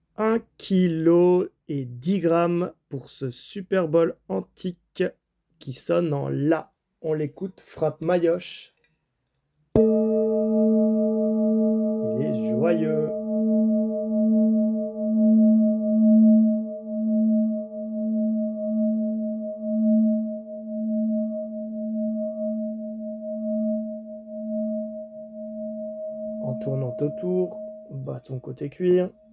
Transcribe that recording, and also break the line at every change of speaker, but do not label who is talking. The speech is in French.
1 kg et 10 grammes pour ce Super Bowl antique qui sonne en La. On l'écoute, frappe Mayoche. Il est joyeux. En tournant autour, bâton côté cuir.